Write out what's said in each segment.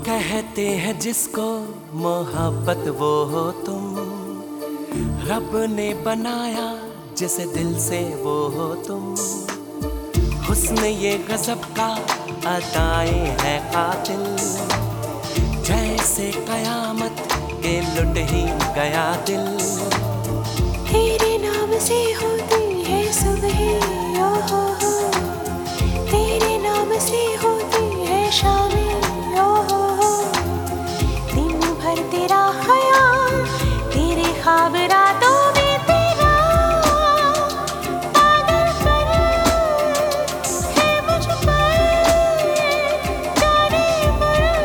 कहते हैं जिसको मोहब्बत वो हो तुम, रब ने बनाया जिसे दिल से वो हो तुम। हुस्न ये गजब का अदाएं है कातिल, जैसे कयामत के लुट ही गया दिल। तेरे नाम से होती है सुबह ओ हो, तेरे नाम से होती है शामें ओ हो। दिन भर तेरा ख्याल, तेरे ख्वाब रातों में तेरा, पागलपन है मुझ पर जाने मन।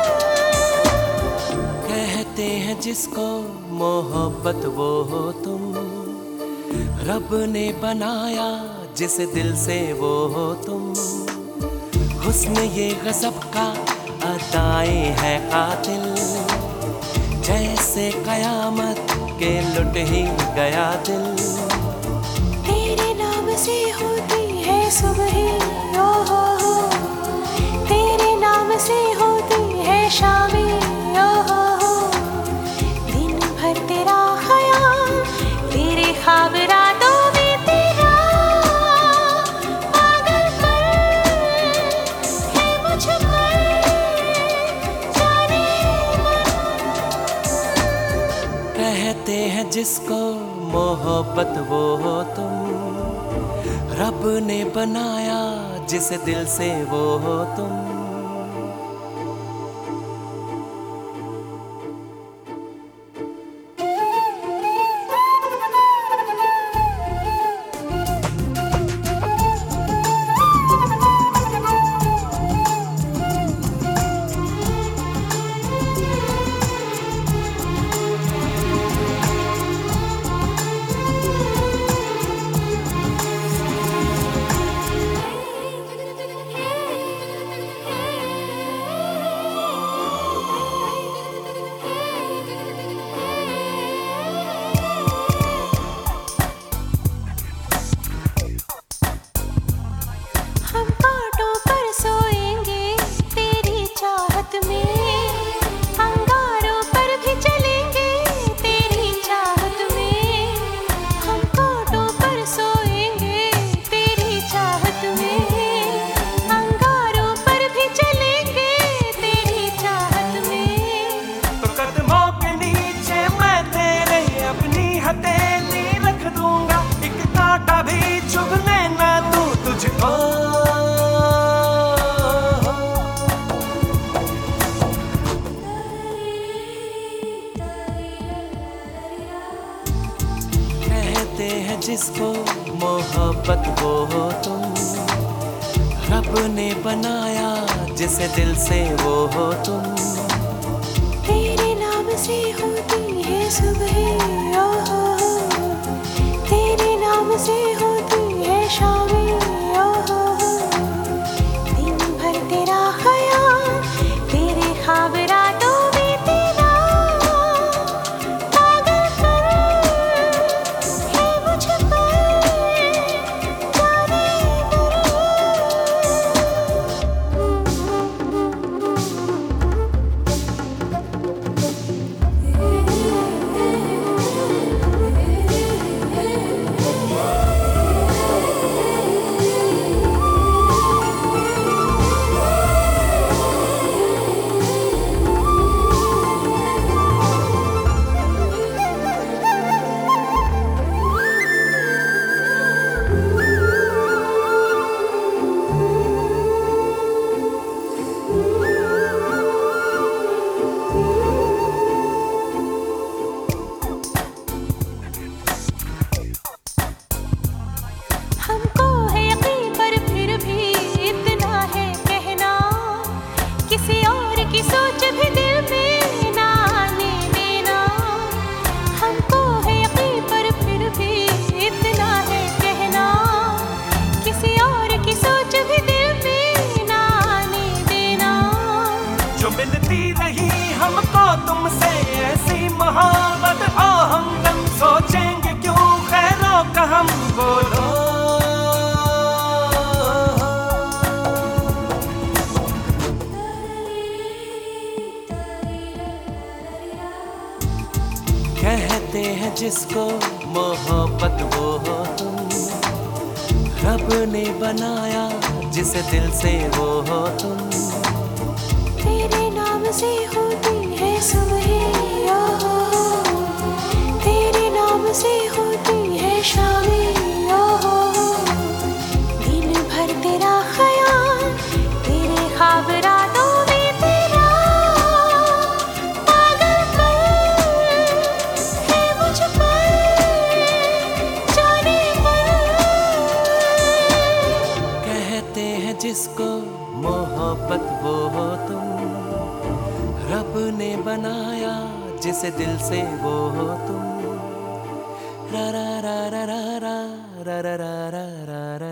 कहते हैं जिसको मोहब्बत वो हो तुम, रब ने बनाया जिसे दिल से वो हो तुम। हुस्न ये गजब का अदाएं है कातिल, जैसे कयामत के लुट ही गया दिल। तेरे नाम से होती है सुबह ओ हो, तेरे नाम से होती है शामें ओ हो। दिन भर तेरा ख्याल, तेरे ख्वाब रातों में तेरा, पागलपन है मुझ पर जाने मन। कहते हैं जिसको मोहब्बत वो हो तुम, रब ने बनाया जिसे दिल से वो हो तुम। हम कांटों पर सोएंगे तेरी चाहत में, अंगारों पर भी चलेंगे तेरी चाहत में। हम कांटों पर सोएंगे तेरी चाहत में, अंगारों पर भी चलेंगे तेरी चाहत में। तो कदमों के नीचे मैं तेरे अपनी हथेली रख दूंगा, एक कांटा भी चुभने ना दूं तुझको। कहते हैं जिसको मोहब्बत वो हो तुम, रब ने बनाया जिसे दिल से वो हो तुम। तेरे नाम से होती है सुबह ओ हो, तेरे नाम से होती है शामें ओ हो। दिन भर तेरा ख्याल, तेरे ख्वाब रातों में तेरा, पागलपन है मुझ पर जाने मन। कहते हैं जिसको मोहब्बत वो हो तुम, रब ने बनाया जिसे दिल से वो हो तुम। तेरे नाम से होती है सुबह, ओ हो, तेरे नाम से होती है शामें, ओ हो, दिन भर तेरा ख्याल, तेरे ख्वाब रातों में तेरा पागलपन है मुझ पर जाने मन। कहते हैं जिसको मोहब्बत वो हो तुम, रब ने बनाया जिसे दिल से वो हो तुम। रा रा रा रा रा रा रा रा रा रा रा।